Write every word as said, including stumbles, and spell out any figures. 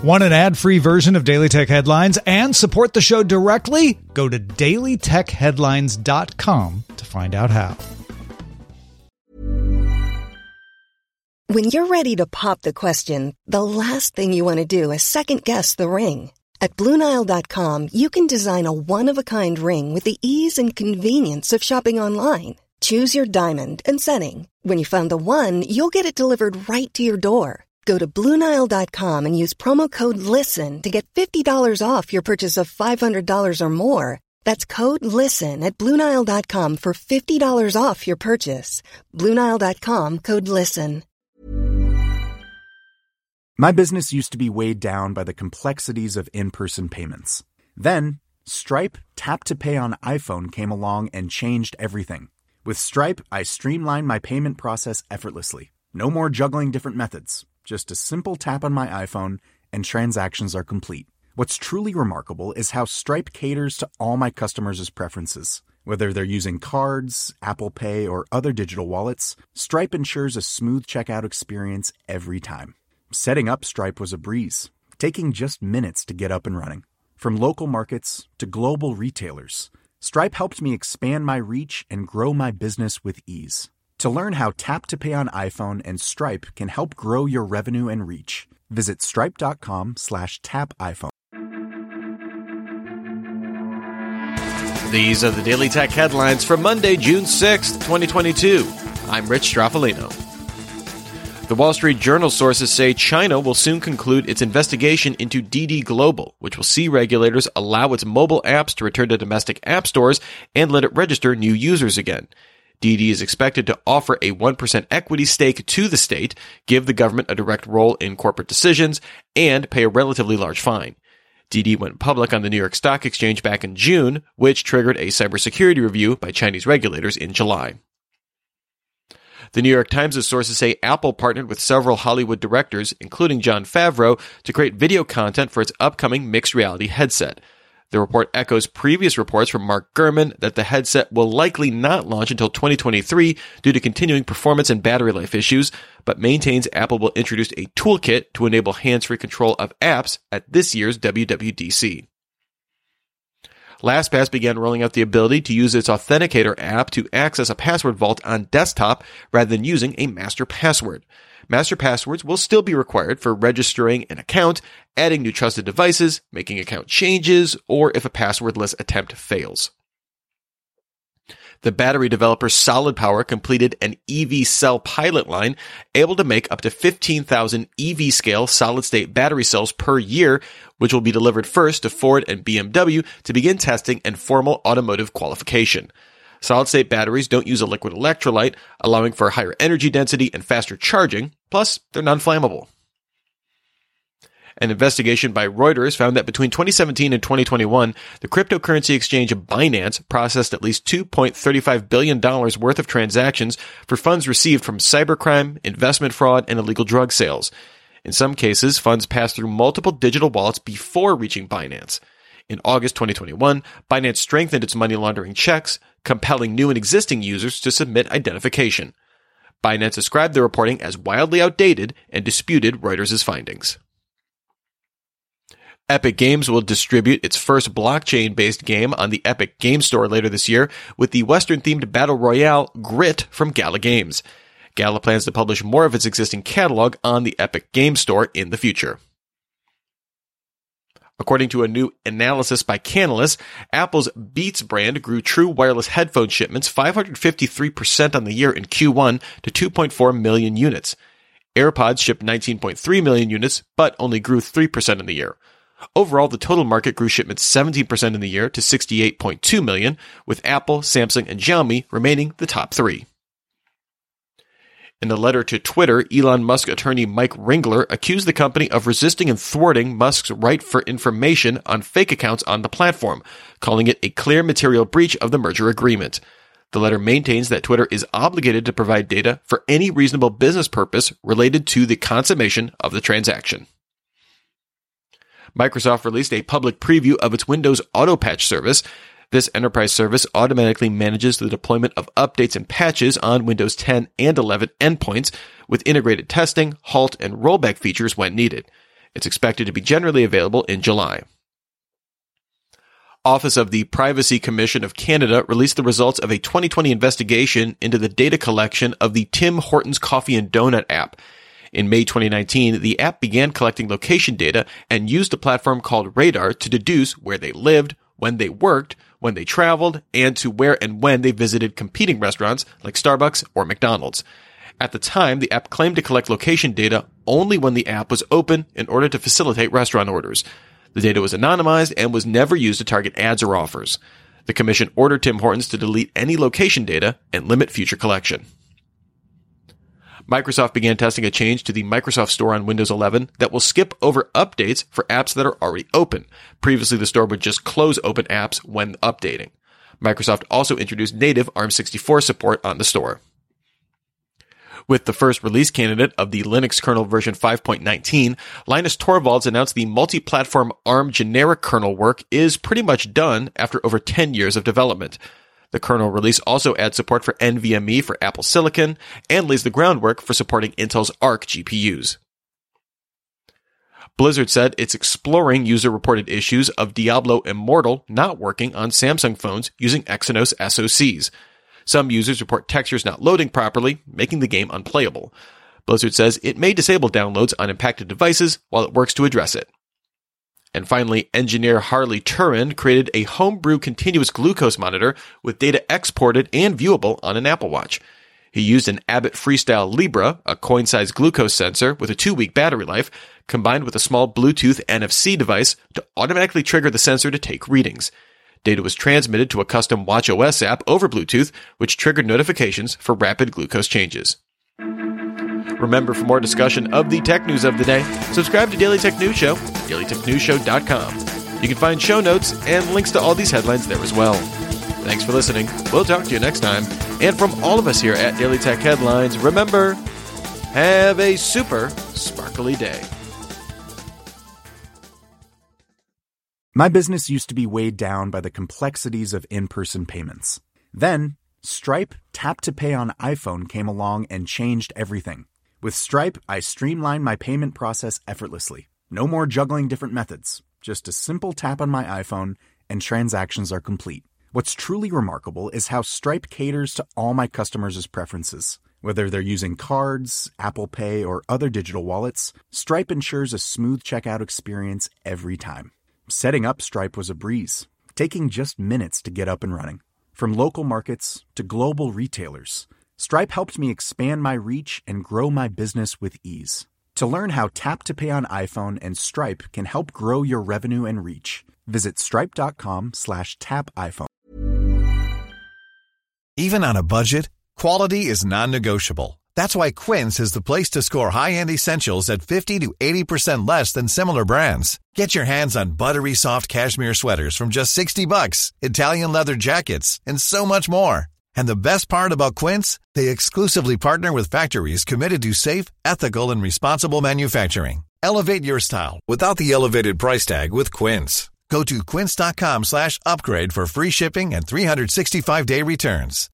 Want an ad-free version of Daily Tech Headlines and support the show directly? Go to daily tech headlines dot com to find out how. When you're ready to pop the question, the last thing you want to do is second-guess the ring. At Blue Nile dot com, you can design a one-of-a-kind ring with the ease and convenience of shopping online. Choose your diamond and setting. When you find the one, you'll get it delivered right to your door. Go to Blue Nile dot com and use promo code LISTEN to get fifty dollars off your purchase of five hundred dollars or more. That's code LISTEN at Blue Nile dot com for fifty dollars off your purchase. Blue Nile dot com, code LISTEN. My business used to be weighed down by the complexities of in-person payments. Then, Stripe Tap to Pay on iPhone came along and changed everything. With Stripe, I streamlined my payment process effortlessly. No more juggling different methods. Just a simple tap on my iPhone, and transactions are complete. What's truly remarkable is how Stripe caters to all my customers' preferences. Whether they're using cards, Apple Pay, or other digital wallets, Stripe ensures a smooth checkout experience every time. Setting up Stripe was a breeze, taking just minutes to get up and running. From local markets to global retailers, Stripe helped me expand my reach and grow my business with ease. To learn how Tap to Pay on iPhone and Stripe can help grow your revenue and reach, visit stripe.com slash tap iPhone. These are the Daily Tech Headlines for Monday, June sixth, twenty twenty-two. I'm Rich Straffolino. The Wall Street Journal sources say China will soon conclude its investigation into Didi Global, which will see regulators allow its mobile apps to return to domestic app stores and let it register new users again. Didi is expected to offer a one percent equity stake to the state, give the government a direct role in corporate decisions, and pay a relatively large fine. Didi went public on the New York Stock Exchange back in June, which triggered a cybersecurity review by Chinese regulators in July. The New York Times' sources say Apple partnered with several Hollywood directors, including Jon Favreau, to create video content for its upcoming mixed reality headset. The report echoes previous reports from Mark Gurman that the headset will likely not launch until twenty twenty-three due to continuing performance and battery life issues, but maintains Apple will introduce a toolkit to enable hands-free control of apps at this year's W W D C. LastPass began rolling out the ability to use its Authenticator app to access a password vault on desktop rather than using a master password. Master passwords will still be required for registering an account, adding new trusted devices, making account changes, or if a passwordless attempt fails. The battery developer Solid Power completed an E V cell pilot line, able to make up to fifteen thousand E V-scale solid-state battery cells per year, which will be delivered first to Ford and B M W to begin testing and formal automotive qualification. Solid-state batteries don't use a liquid electrolyte, allowing for higher energy density and faster charging, plus they're non-flammable. An investigation by Reuters found that between twenty seventeen and twenty twenty-one, the cryptocurrency exchange Binance processed at least two point three five billion dollars worth of transactions for funds received from cybercrime, investment fraud, and illegal drug sales. In some cases, funds passed through multiple digital wallets before reaching Binance. In August twenty twenty-one, Binance strengthened its money laundering checks, compelling new and existing users to submit identification. Binance described the reporting as wildly outdated and disputed Reuters' findings. Epic Games will distribute its first blockchain-based game on the Epic Game Store later this year with the Western-themed battle royale Grit from Gala Games. Gala plans to publish more of its existing catalog on the Epic Game Store in the future. According to a new analysis by Canalys, Apple's Beats brand grew true wireless headphone shipments five hundred fifty-three percent on the year in Q one to two point four million units. AirPods shipped nineteen point three million units, but only grew three percent in the year. Overall, the total market grew shipments seventeen percent in the year to sixty-eight point two million, with Apple, Samsung, and Xiaomi remaining the top three. In a letter to Twitter, Elon Musk attorney Mike Ringler accused the company of resisting and thwarting Musk's right for information on fake accounts on the platform, calling it a clear material breach of the merger agreement. The letter maintains that Twitter is obligated to provide data for any reasonable business purpose related to the consummation of the transaction. Microsoft released a public preview of its Windows Auto Patch service. This enterprise service automatically manages the deployment of updates and patches on Windows ten and eleven endpoints with integrated testing, halt, and rollback features when needed. It's expected to be generally available in July. Office of the Privacy Commission of Canada released the results of a twenty twenty investigation into the data collection of the Tim Hortons Coffee and Donut app. In May twenty nineteen, the app began collecting location data and used a platform called Radar to deduce where they lived, when they worked, when they traveled, and to where and when they visited competing restaurants like Starbucks or McDonald's. At the time, the app claimed to collect location data only when the app was open in order to facilitate restaurant orders. The data was anonymized and was never used to target ads or offers. The commission ordered Tim Hortons to delete any location data and limit future collection. Microsoft began testing a change to the Microsoft Store on Windows eleven that will skip over updates for apps that are already open. Previously, the store would just close open apps when updating. Microsoft also introduced native A R M sixty-four support on the store. With the first release candidate of the Linux kernel version five point nineteen, Linus Torvalds announced the multi-platform A R M generic kernel work is pretty much done after over ten years of development. The kernel release also adds support for NVMe for Apple Silicon and lays the groundwork for supporting Intel's Arc G P Us. Blizzard said it's exploring user-reported issues of Diablo Immortal not working on Samsung phones using Exynos S O Cs. Some users report textures not loading properly, making the game unplayable. Blizzard says it may disable downloads on impacted devices while it works to address it. And finally, engineer Harley Turin created a homebrew continuous glucose monitor with data exported and viewable on an Apple Watch. He used an Abbott Freestyle Libra, a coin-sized glucose sensor with a two-week battery life, combined with a small Bluetooth N F C device to automatically trigger the sensor to take readings. Data was transmitted to a custom watchOS app over Bluetooth, which triggered notifications for rapid glucose changes. Remember, for more discussion of the tech news of the day, subscribe to Daily Tech News Show at daily tech news show dot com. You can find show notes and links to all these headlines there as well. Thanks for listening. We'll talk to you next time. And from all of us here at Daily Tech Headlines, remember, have a super sparkly day. My business used to be weighed down by the complexities of in-person payments. Then, Stripe Tap to Pay on iPhone came along and changed everything. With Stripe, I streamlined my payment process effortlessly. No more juggling different methods. Just a simple tap on my iPhone and transactions are complete. What's truly remarkable is how Stripe caters to all my customers' preferences. Whether they're using cards, Apple Pay, or other digital wallets, Stripe ensures a smooth checkout experience every time. Setting up Stripe was a breeze, taking just minutes to get up and running. From local markets to global retailers, Stripe helped me expand my reach and grow my business with ease. To learn how Tap to Pay on iPhone and Stripe can help grow your revenue and reach, visit stripe.com slash tap iPhone. Even on a budget, quality is non-negotiable. That's why Quince is the place to score high-end essentials at fifty to eighty percent less than similar brands. Get your hands on buttery soft cashmere sweaters from just sixty bucks, Italian leather jackets, and so much more. And the best part about Quince, they exclusively partner with factories committed to safe, ethical, and responsible manufacturing. Elevate your style without the elevated price tag with Quince. Go to quince.com slash upgrade for free shipping and three sixty-five day returns.